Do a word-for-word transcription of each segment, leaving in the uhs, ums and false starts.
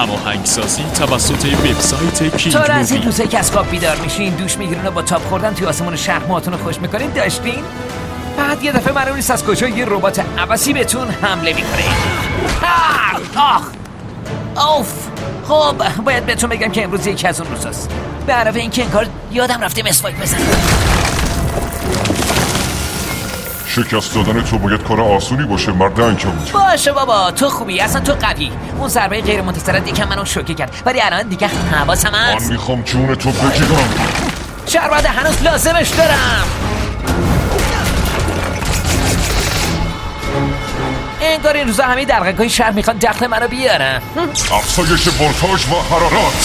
هماهنگسازی توسط وبسایت کینگ مووی. تو از این روزایی که از خواب بیدار میشین، دوش میگیرین و با تاپ خوردن توی آسمون شهر ماهاتون رو خوش میکنین داشتین؟ بعد یه دفعه معلوم نیست از کجا یه ربات عباسی بهتون حمله میکنه. آخ اوف. خب باید بهتون بگم که امروز یکی از اون روزاست. به علاوه این که این کار یادم رفته مسواک بزنم. شکست دادن تو باید کار آسونی باشه مرد عنکبوت. باشه بابا تو خوبی، اصلا تو قوی. اون ضربه غیر منتظرت یکم منو شوکه کرد، ولی الان دیگه حواسم هست. من میخوام جون تو بگیرم. شربت هنوز لازمش دارم. انگار این روزا همه درگاهی شهر میخوان دخل منو بیارن. افزایش ولتاژ و حرارت.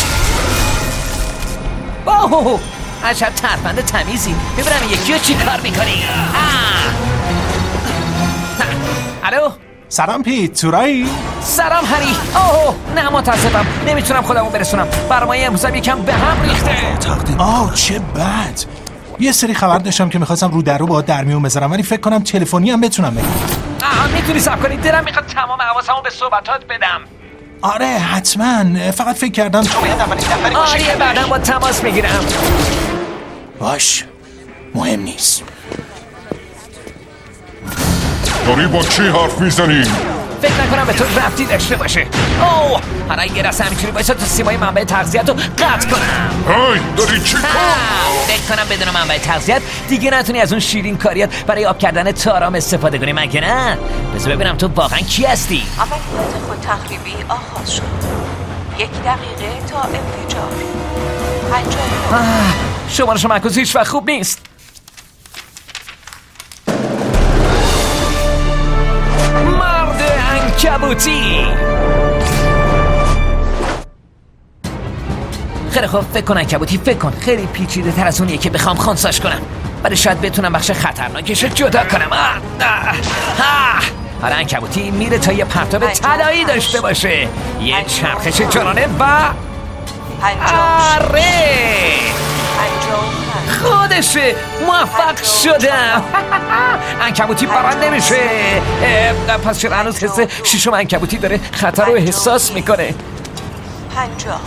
اوه عجب ترفند تمیزی. ببینم یکی رو چی کار میکنی. الو سلام پیت، تورایی؟ سلام هری. اوه نه متاسفم، نمیتونم خودمو برسونم. برنامه امروزم یکم به هم ریخته. آه چه بد. یه سری خبر داشتم که میخواستم رو در رو با در میون بذارم، ولی فکر کنم تلفنی هم بتونم بگم. آها میتونی صبر کنی؟ دلم میخواد تمام حواسمو به صحبتات بدم. آره حتما، فقط فکر کردم تو باید اولین نفری باشی. آره بعدم با تماس میگیرم. باش مهم نیست. داری با چی حرف میزنی؟ فکر نکنم به تو ربطی داشته باشه. اوه حالا یه رسه همینجوری بایستا تو سیمای منبع تغذیت رو قطع کنم. هی داری چی کار؟ فکر کنم بدون منبع تغذیت دیگه نتونی از اون شیرین کاریات برای آب کردن تارام استفاده کنی، مگه نه؟ بذار ببینم تو واقعا کی هستی؟ عملیات خود تخریبی آغاز شد. یک دقیقه تا انفجار. پنجاه. شماره شمکوز هیچ وقت خوب نیست. مرد عنکبوتی. خیلی خوب فکر کن عنکبوتی، فکر کن. خیلی پیچیده تر از اونیه که بخوام خانساش کنم، ولی شاید بتونم بخش خطرناکش رو جدا کنم. حالا عنکبوتی میره تا یه پرتاب طلایی داشته باشه، یه چرخش جانانه و آره خودشه. موفق شدم. عنکبوتی برنده میشه. پس چرا هنوز حس شیشم عنکبوتی داره خطر رو احساس میکنه؟ پنجاه.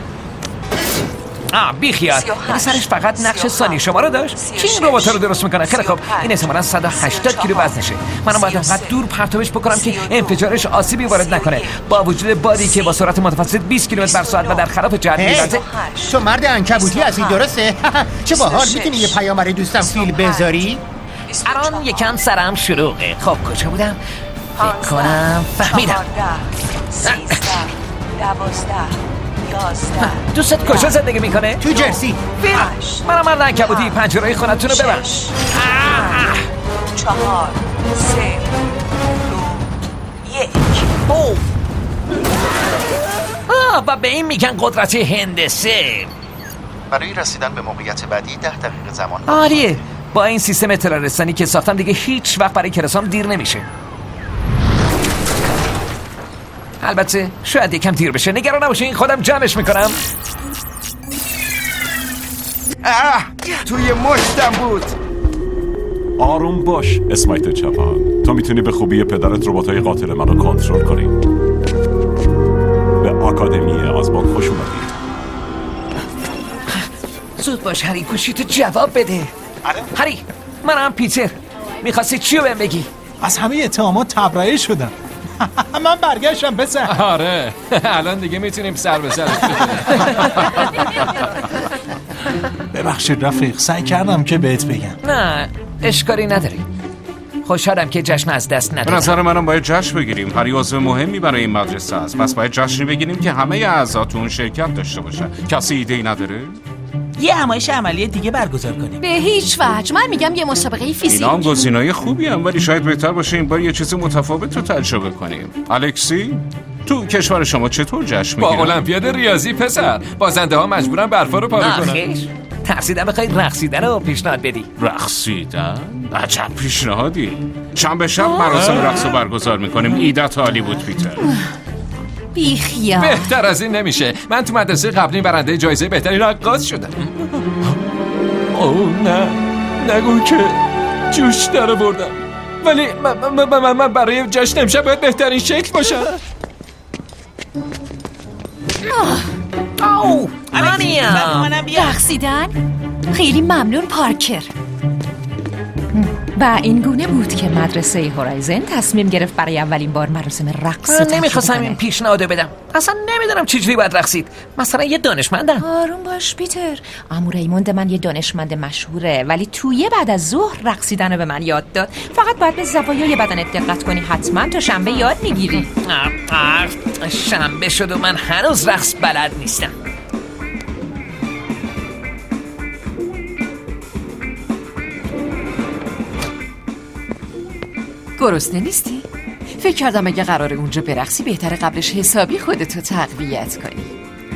آه بی خیال، این سرش فقط نقش ثانی شما رو داشت. کی این ربات رو درست میکنه؟ خیلی خوب، این احتمالاً صد و هشتاد کیلو وزنشه. منم باید انقدر دور پرتابش بکنم که انفجارش آسیبی وارد نکنه، با وجود بادی که با سرعت متوسط بیست کیلومتر بر ساعت و در خلاف جهت می‌رسه. تو مرد عنکبوتی هستی درسته؟ چه باحال. میتونی یه پیام برای دوستم فیل بذاری؟ الان یکم سرم شلوغه. خب کجا بودم؟ فکر کنم فهمیدم. دوستت کجا زندگی میکنه؟ تو جرسی. فیل منم مرد عنکبوتی. پنجره‌ی خونتون رو ببند. چهار سه دو یک. اوه آه و به این میگن قدرت هندسه. برای رسیدن به موقعیت بعدی ده دقیقه زمان. آریه با این سیستم اطلاع رسانی که ساختم دیگه هیچ وقت برای کلاسام دیر نمیشه. البته شاید یکم دیر بشه، نگران نباشین خودم جمعش میکنم. اه توی مشتم بود. آروم باش اسمایت چپان، تو میتونی به خوبی پدرت رباتای قاتل من رو کنترل کنی. به آکادمی آزمون خوش اومدی. زود باش هری، گوشیتو جواب بده. هری منم پیتر، میخواستی چیو بهم بگی؟ از همه اتهامات تبرئه شدم. من برگشتم بسر. آره الان دیگه میتونیم سر به سرش ببخشید رفیق، سعی کردم که بهت بگم. نه اشکالی نداری. خوشحالم که جشن از دست ندادم. به نظر منم باید جشن بگیریم. هری عضو مهمی برای این مدرسه است، پس باید جشن بگیریم که همه اعضاتون شرکت داشته باشن. کسی ایده‌ای نداره؟ یه همایش عملی دیگه برگزار کنیم. به هیچ وجه. من میگم یه مسابقه فیزیک. اینا هم گزینه‌های خوبی هم، ولی شاید بهتر باشه این بار یه چیز متفاوت رو تجربه کنیم. الکسی تو کشور شما چطور جشن میگیرن؟ با المپیاد ریاضی پسر، بازنده ها مجبورن برفا رو پاره کنن. آخیش ترسیدم بخوای رقصیدن رو پیشنهاد بدی. رقصیدن؟ عجب پیشنهادی. شنبه شب مراسم رقص رو برگزار میکنیم. ایدت عالی بود پیتر. بیخیال. بهتر از این نمیشه. من تو مدرسه قبلی برنده جایزه بهترین رقاص شدم. اوه نه نگو که جوش در بردم، ولی من برای جشن امشب باید بهترین شکل باشم. او منیم. منم بیا. رقصیدن؟ خیلی ممنون پارکر. و این گونه بود که مدرسه هورایزن تصمیم گرفت برای اولین بار مراسم رقص من تجربه نمیخواستم کنه. این پیشنهادو بدم. اصلا نمیدونم چجوری باید رقصید. مثلا یه دانشمندم. آروم باش پیتر. عمو ریموند من یه دانشمند مشهوره، ولی توی بعد از ظهر رقصیدن رو به من یاد داد. فقط باید به زوایای بدنت دقت کنی. حتما تا شنبه یاد میگیری. شنبه شد و من هنوز رقص بلد نیستم. گرسنه نیستی؟ فکر کردم اگه قراره اونجا برقصی بهتره قبلش حسابی خودتو تقویت کنی.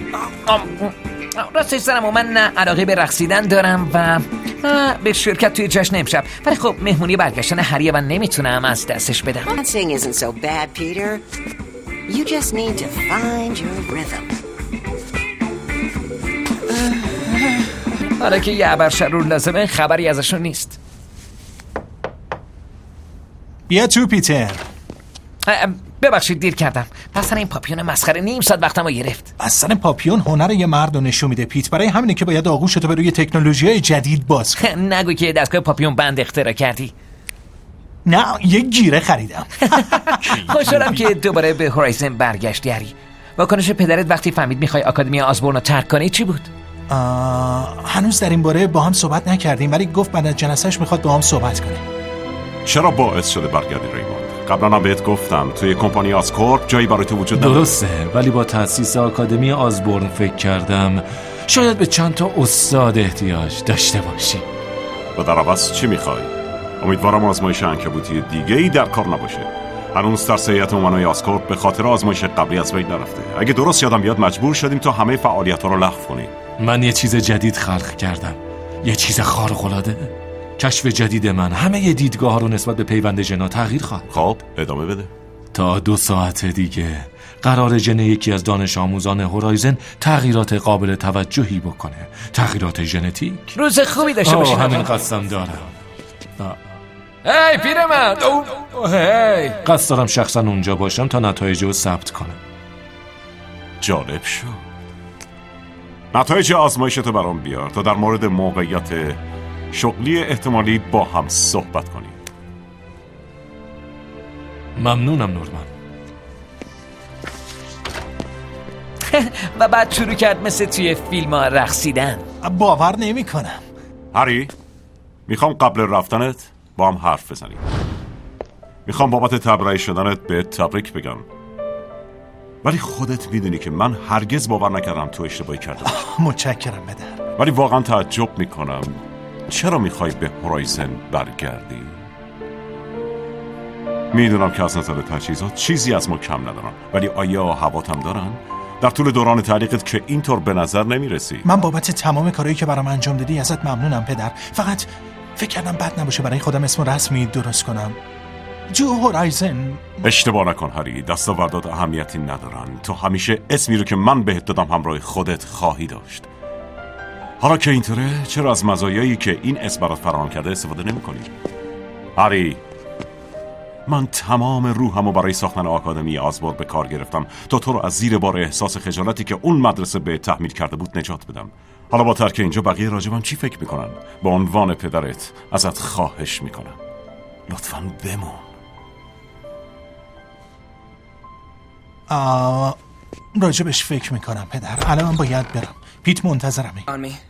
راستش زنم و من نه علاقه به رقصیدن دارم و به شرکت توی جشن امشب، ولی خب مهمونی برگشتن هریه و نمیتونم از دستش بدم. Dancing isn't so bad, Peter. You just need to find your rhythm. حالا که یه عبر شرور لازمه خبری ازشون نیست. بیا تو پیتر. ببخشید دیر کردم. پس این پاپیون مسخره نیم ساعت وقتمو گرفت. اصلا پاپیون هنر یه مرد رو نشون میده پیت. برای همینه که باید آغوشتو به روی تکنولوژی‌های جدید باز کنی. نگو که دستگاه پاپیون بند اختراع کردی. نه یه گیره خریدم. خوشحالم که دوباره به هورایزن برگشتی هری. واکنش پدرت وقتی فهمید میخوای آکادمی آزبورن رو ترک کنی چی بود؟ هنوز در این باره با هم صحبت نکردیم، ولی گفت بعد از جلسه‌اش میخواد با هم صحبت کنه. چرا باعث شده برگردی ریموند؟ قبلا هم بهت گفتم توی کمپانی آسکورپ جایی برای تو وجود نداره. درسته، ولی با تأسیس آکادمی آزبورن فکر کردم شاید به چند تا استاد احتیاج داشته باشی. و در عوض چی میخوای؟ امیدوارم آزمایش عنکبوتی دیگه ای در کار نباشه. هنوز ترس هیئت امنای آسکورپ به خاطر آزمایش قبلی از بین نرفته. اگه درست یادم بیاد مجبور شدیم تا همه فعالیت‌ها رو لغو کنیم. من یه چیز جدید خلق کردم، یه چیز خارق‌العاده. کشف جدید من همه ی دیدگاه ها رو نسبت به پیوند ژن‌ها تغییر خواهد. خب ادامه بده. تا دو ساعت دیگه قرار ژن یکی از دانش آموزان هورایزن تغییرات قابل توجهی بکنه. تغییرات ژنتیک. روز خوبی داشته باشی. همین قصدم دارم. هی پیرمرد. هی قصد دارم شخصا اونجا باشم تا نتایج رو ثبت کنم. جالب شد. نتایج آزمایشتو برام بیار تا در مورد موقعیت شغلی احتمالی با هم صحبت کنیم. ممنونم نورمن. و بعد شروع کرد مثل توی فیلم ها رقصیدن. باور نمی کنم. هری میخوام قبل رفتنت با هم حرف بزنیم. میخوام بابت تبرئه شدنت به تبریک بگم، ولی خودت میدونی که من هرگز باور نکردم تو اشتباهی کرده باشی. متشکرم پدر. ولی واقعا تعجب میکنم چرا میخوای به هورایزن برگردی؟ میدونم که از نظر تجهیزات چیزی از ما کم ندارن، ولی آیا هوات هم دارن؟ در طول دوران تعلیقت که اینطور به نظر نمیرسی. من بابت تمام کارهایی که برام انجام دادی ازت ممنونم پدر. فقط فکر کردم بد نباشه برای خودم اسم رسمی درست کنم. جو هورایزن. اشتباه نکن هری، دستاوردات اهمیتی ندارن. تو همیشه اسمی رو که من بهت دادم همراه خودت خواهی داشت. حالا که اینطوره چرا از مزایایی که این اسم برات فراهم کرده استفاده نمی‌کنی؟ هری، من تمام روحمو برای ساختن آکادمی آزبورن به کار گرفتم تا تو رو از زیر بار احساس خجالتی که اون مدرسه به تحمیل کرده بود نجات بدم. حالا با ترک اینجا بقیه راجبم چی فکر میکنن؟ به عنوان پدرت ازت خواهش میکنم لطفاً بمون. آه، راجبش فکر میکنم پدر. الان باید برم. پیت منتظرمه.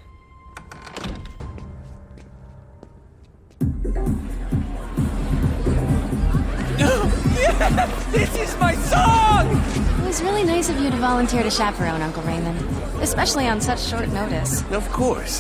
This is my song! It was really nice of you to volunteer to chaperone, Uncle Raymond. Especially on such short notice. Of course.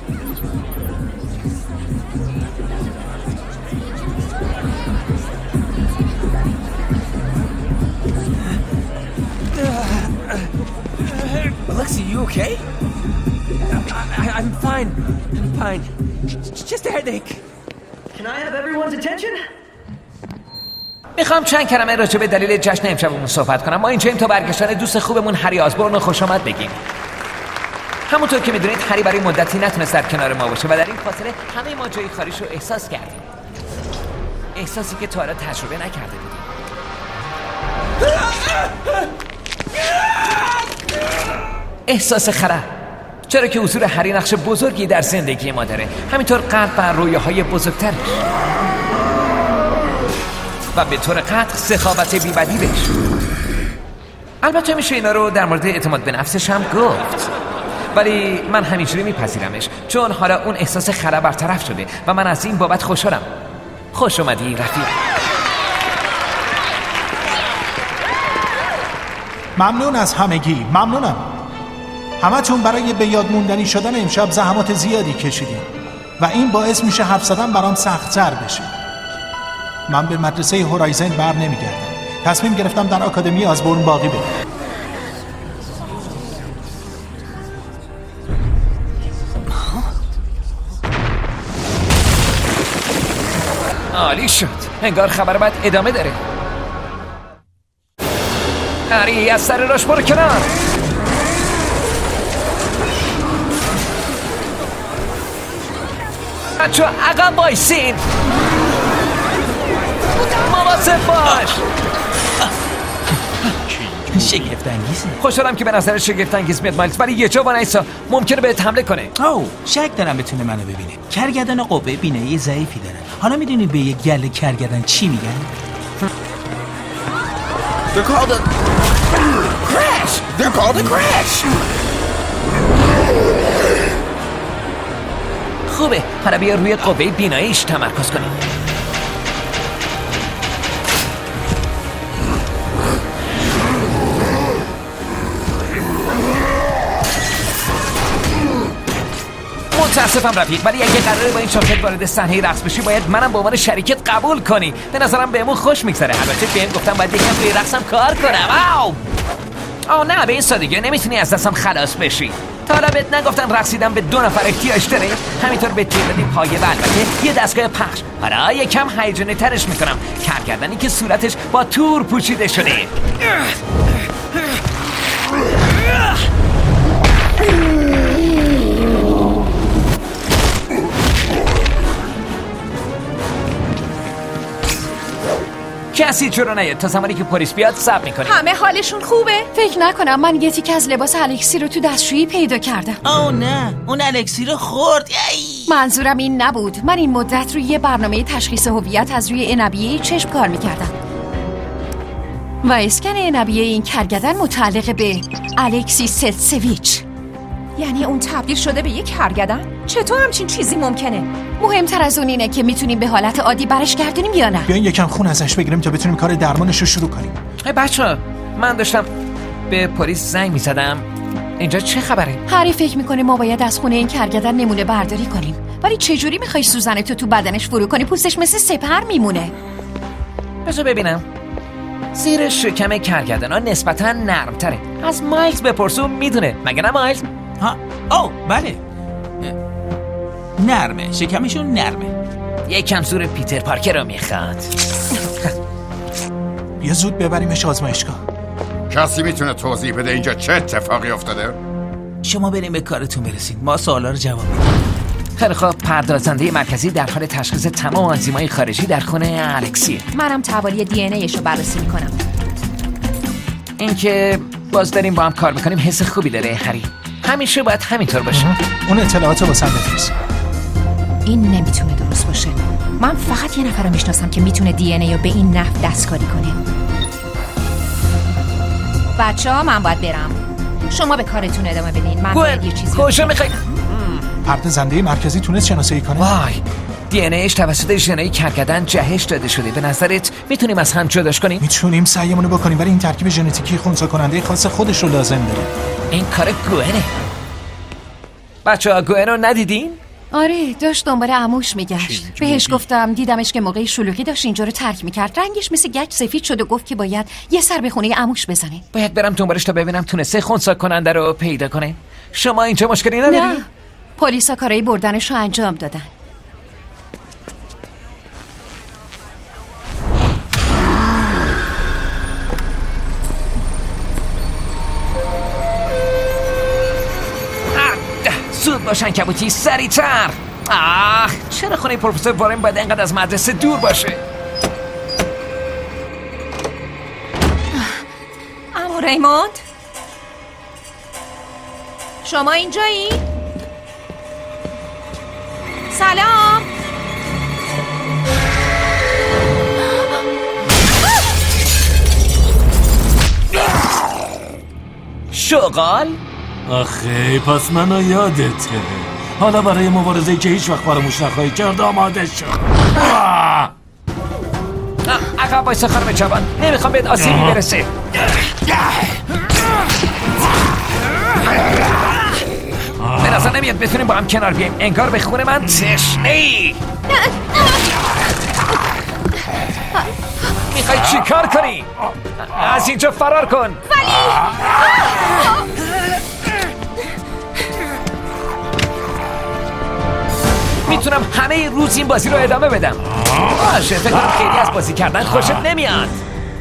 Alexia, you okay? I, I, I'm fine. I'm fine. It's just a headache. Can I have everyone's attention? میخوام چند کلمه راجع به دلیل جشن امشبمون صحبت کنم. ما اینجاییم تا برگشتن دوست خوبمون هری آزبورن رو خوش آمد بگیم. همونطور که میدونید هری برای مدتی نتونست در کنار ما باشه و در این خاطره همه ما جای خالیش رو احساس کردیم. احساسی که تا حالا تجربه نکرده بودیم. احساس خرد، چرا که حضور هری نقش بزرگی در زندگی ما داره، همینطور قلب و رویاهای بزرگترش و به طور قطع سخاوت بی‌بدیلش. البته میشه اینا رو در مورد اعتماد به نفسش هم گفت، ولی من همینجوری میپذیرمش چون حالا اون احساس خرد برطرف شده و من از این بابت خوشحالم. خوش اومدی رفیق. ممنون از همگی، ممنونم. همتون برای به یاد موندنی شدن امشب زحمات زیادی کشیدین و این باعث میشه حرف زدن برام سخت‌تر بشه. من به مدرسه هورایزن بر نمیگردم. تصمیم گرفتم در آکادمی آزبورن باقی بمونم. عالی شد. انگار خبر بعد ادامه داره. هری از سر راش برو کنار. بچه عقب بایسین. مواظب باش. شگفت انگیزه. خوشحالم که به نظر شگفت انگیز میاد مایلز، ولی یه جا با نیسا ممکنه بهت حمله کنه. او شک دارم بتونه منو ببینه. کرگدن قوه بینایی ضعیفی داره. حالا میدونی به یه گله کرگدن چی میگن؟ They're called a crash. They're called a crash. خوبه، حالا بیا روی قوه بیناییش تمرکز کنیم. متاسفم رفیق، ولی اگه قراره با این شاکت وارد صحنه رقص بشی باید منم به عنوان شریکت قبول کنی. به نظرم بهمون خوش میگذره. البته بهم گفتم باید یکم روی رقصم کار کنم. آو آو نه، به این سادگی نمیتونی از دستم خلاص بشی. تا حالا بهت نگفتن رقصیدن به دو نفر احتیاج داره؟ همینطور به تعدادی پایه و البته یه دستگاه پخش. حالا یکم هیجانی ترش میکنم. کارگردانی که صورتش با تور پوشیده شده. کسی چرا نیاد تا زمانی که پلیس بیاد صبر میکنه. همه حالشون خوبه؟ فکر نکنم. من یه تیکه از لباس الکسی رو تو دستشویی پیدا کردم. او نه، اون الکسی رو خورد. ای. منظورم این نبود. من این مدت روی یه برنامه تشخیص هویت از روی عنبیه چشم کار میکردم و اسکن عنبیه این کرگدن متعلق به الکسی ستسویچ. یعنی اون تبدیل شده به یک کرگدن؟ چطور همچین چیزی ممکنه؟ مهمتر از اون اینه که میتونیم به حالت عادی برش گردونیم یا نه. بیاین یکم خون ازش بگیریم تا بتونیم کار درمانش رو شروع کنیم. ای بچه‌ها، من داشتم به پلیس زنگ میزدم. اینجا چه خبره؟ هری فکر میکنه ما باید از خونه این کرگدن نمونه برداری کنیم. ولی چجوری میخوای سوزن تو تو بدنش فرو کنی؟ پوستش مثل سپر میمونه. بذار ببینم. زیر شکم کرگدن‌ها نسبتاً نرم‌تره. از مایلز بپرسو میدونه. مگه نه مایلز؟ ها، او بله. نرمه، شکمشون نرمه. یکم زور پیتر پارکر رو میخواد. بیا زود ببریمش آزمایشگاه. کسی میتونه توضیح بده اینجا چه اتفاقی افتاده؟ شما بریم به کارتون برسید، ما سوالا رو جواب میدیم. خیلی خوب، پردازنده مرکزی در حال تشخیص تمام آنزیم‌های خارجی در خونه الکسیه. منم توالی دی ان ایش رو بررسی میکنم. اینکه باز داریم با هم کار میکنیم حس خوبی داره هری. همیشه باید همینطور باشه. اون اطلاعات رو واسم بفرست. این نمیتونه درست باشه. من فقط یه نفر رو میشناسم که میتونه دی ان ای رو به این نحو دستکاری کنه. بچه‌ها من باید برم. شما به کارتون ادامه بدین. من باید یه چیزی کجا میخوای؟ پردازنده مرکزی تونست شناسایی کنه؟ وای، دی ان ایش توسط ژنای کرگدن جهش داده شده. به نظرت میتونیم از هم جداش کنیم؟ میتونیم سعیمون رو بکنیم، ولی این ترکیب ژنتیکی خنثی کننده خاص خودش رو لازم داره. این کار گوئنه. بچه‌ها گوئن رو ندیدین؟ آره، داشت دنبال عموش میگشت. بهش گفتم، دیدمش که موقع شلوغی داشت اینجا رو ترک میکرد. رنگش مثل گچ سفید شد و گفت که باید یه سر به خونه عموش بزنه. باید برم دنبالش تا ببینم تونسته خنثی کننده رو پیدا کنه. شما اینجا مشکلی نداری؟ نه، پلیسا کارای بردنش رو انجام دادن. زود باشن کبوتی، سریعتر. آخ، چرا خونه پروفسور وارن باید اینقدر از مدرسه دور باشه؟ عمو ریموند؟ شما اینجایی؟ سلام. شغال؟ آخه پس منو یادته. حالا برای مبارزه‌ای که هیچ وقت فراموش نخواهی کرد آماده شد. عقب وایسا خانم جوان، نمیخوام بهت آسیبی برسه. به نظر نمیاد بتونیم با هم کنار بیاییم. انگار به خون من تشنه‌ای. میخوای چی کار کنی؟ از اینجا فرار کن. ولی میتونم همه روز این بازی رو ادامه بدم. باشه، فکر کنم خیلی از بازی کردن خوشت نمیاد.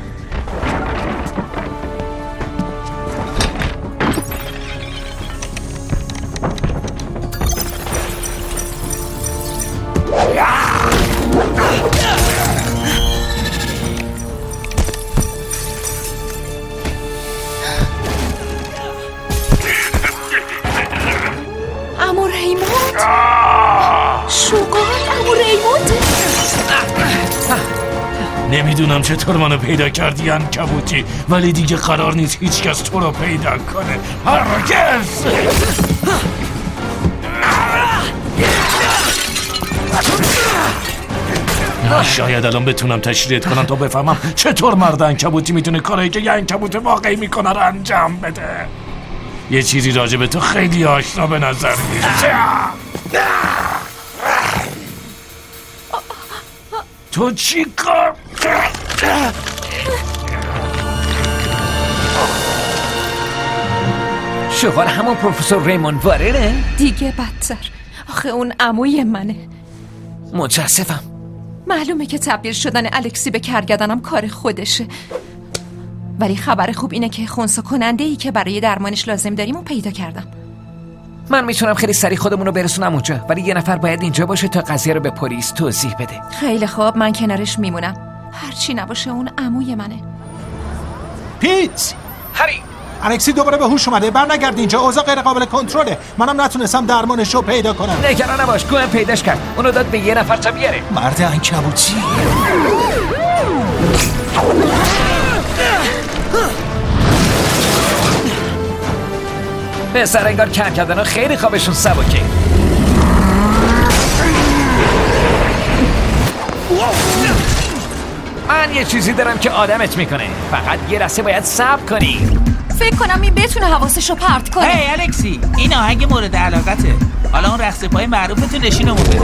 عمو ریموند؟ شغال عمو ریموند؟ نمیدونم چطور منو پیدا کردی عنکبوتی، ولی دیگه قرار نیست هیچ کس تو رو پیدا کنه. هرگز. نه شاید الان بتونم تشریحت کنم تا بفهمم چطور مرد عنکبوتی میتونه کارایی که یه عنکبوت واقعی میکنه رو انجام بده. یه چیزی راجع به تو خیلی آشنا به نظر میاد. تو چی کار؟ شغال همون پروفسور ریموند وارنه؟ دیگه بدتر. آخه اون عموی منه. متاسفم. معلومه که تبدیل شدن الکسی به کرگدنم کار خودشه، ولی خبر خوب اینه که خنثی کننده ای که برای درمانش لازم داریم و پیدا کردم. من میتونم خیلی سریع خودمون رو برسونم اونجا، ولی یه نفر باید اینجا باشه تا قضیه رو به پلیس توضیح بده. خیلی خوب، من کنارش میمونم. هرچی نباشه اون عموی منه. پیت! هری! الکسی دوباره به هوش اومده. برنگرد اینجا، اوضاع غیر قابل کنترله. منم نتونستم درمانش رو پیدا کنم. نگران نباش، گوئن پیداش کرد. اونو داد به یه نفر تا بیاره. مرد عنکبوتی. پسر انگار کم کردن ها خیلی خوابشون سبکه. من یه چیزی دارم که آدمت میکنه، فقط یه لحظه باید صبر کنی. فکر کنم این بتونه حواسشو پرت کنه. هی الکسی، این آهنگ مورد علاقته. حالا اون رقص پای معروفتو نشینمون بده.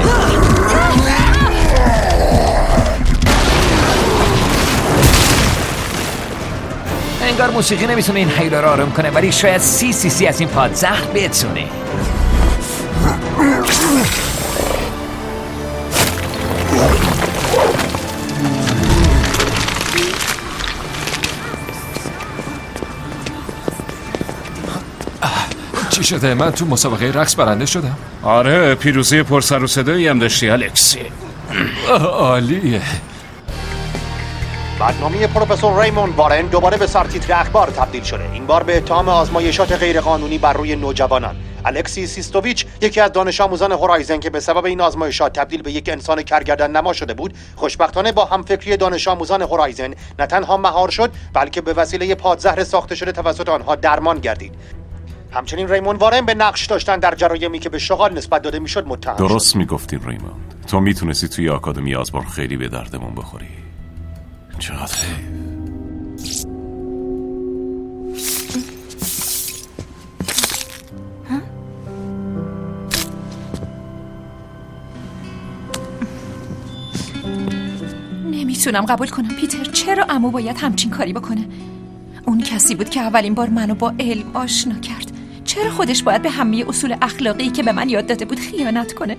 انگار موسیقی نمیتونه این حیله رو آروم کنه، ولی شاید سی سی سی از این پادزهر بتونه. چی شده؟ من تو مسابقه رقص برنده شدم. آره، پیروزی پرسر و صدایی هم داشتی الکسی. عالیه. برنامه پروفسور ریموند وارن دوباره به سرتیتر اخبار تبدیل شده. این بار به اتهام آزمایشات غیرقانونی بر روی نوجوانان. الکسی سیستوویچ، یکی از دانش آموزان هورایزن که به سبب این آزمایشات تبدیل به یک انسان کرگدن نما شده بود، خوشبختانه با همفکری دانش آموزان هورایزن نه تنها مهار شد، بلکه به وسیله پادزهر ساخته شده توسط آنها درمان گردید. همچنین ریموند وارن به نقش داشتن در جرایمی که به شغال نسبت داده میشد متهم شد. درست میگفتی ریموند. تو میتونستی توی آکادمی آزمار خیلی به دردمون بخوری. چقدر نمیتونم قبول کنم پیتر، چرا عمو باید همچین کاری بکنه؟ اون کسی بود که اولین بار منو با علم آشنا کرد. چرا خودش باید به همه اصول اخلاقی که به من یاد داده بود خیانت کنه؟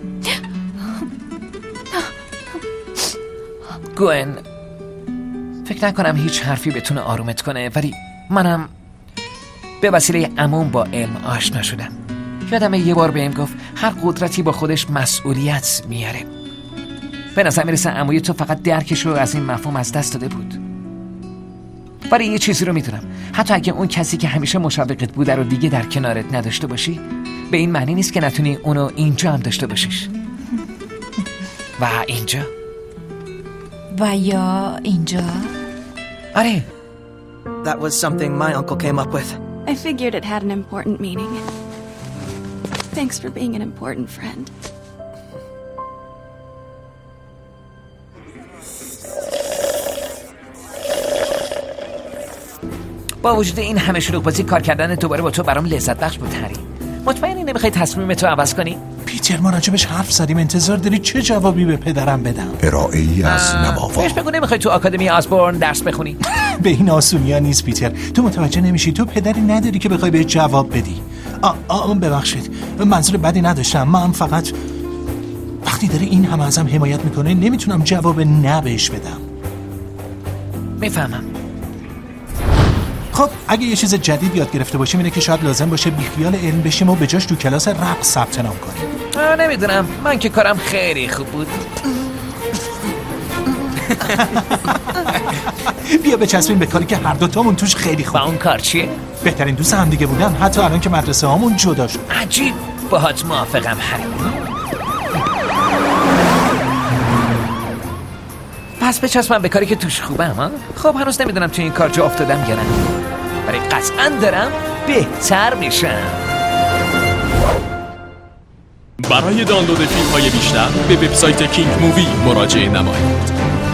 گوئن، فکر نکنم هیچ حرفی بتونه آرومت کنه، ولی منم به وسیله عموم با علم آشنا شدم. یادمه یه بار بهم گفت هر قدرتی با خودش مسئولیت میاره. به نظر میرسه عموی تو فقط درکش رو از این مفهوم از دست داده بود. ولی یه چیزی رو میدونم، حتی اگه اون کسی که همیشه مشوقت بوده رو دیگه در کنارت نداشته باشی، به این معنی نیست که نتونی اونو اینجا هم داشته باشیش. و اینجا و یا اینجا. آره. That was something my uncle came up with. I figured it had an important meaning. Thanks for being an important friend. با وجود این همه شلوغ بازی، کار کردن دوباره با تو برام لذت بخش بود هری. مطمئنی نمیخوای تصمیم تو عوض کنی؟ پیتر، ما راجبش حرف زدیم، انتظار داری چه جوابی به پدرم بدم؟ ارائه‌ای از نواوا. بهش بگو نمیخوای تو آکادمی آسبورن درس بخونی. به این آسونیا نیست پیتر، تو متوجه نمیشی، تو پدری نداری که بخوای بهش جواب بدی. آ آ ببخشید، منظور بدی نداشتم، من فقط وقتی داره این همه ازم حمایت میکنه نمیتونم جواب نه بهش بدم. میفهمم. خب اگه یه چیز جدید یاد گرفته باشیم اینه که شاید لازم باشه بیخیال علم بشیم و به جاش تو کلاس رقص ثبت نام کنیم. نمیدونم، من که کارم خیلی خوب بود. بیا بچسبیم به کاری که هر دوتامون توش خیلی خوب. با اون کار چیه؟ بهترین دوست هم دیگه بودن، حتی الان که مدرسه هامون جدا شد. عجیب، باهات موافقم هری. پس بچسبم به کاری که توش خوبم ها؟ خب هنوز نمیدونم تو این کار جا افتادم یا نه، ولی قطعا دارم بهتر میشم. برای دانلود فیلم های بیشتر به وبسایت کینگ مووی مراجعه نمایید.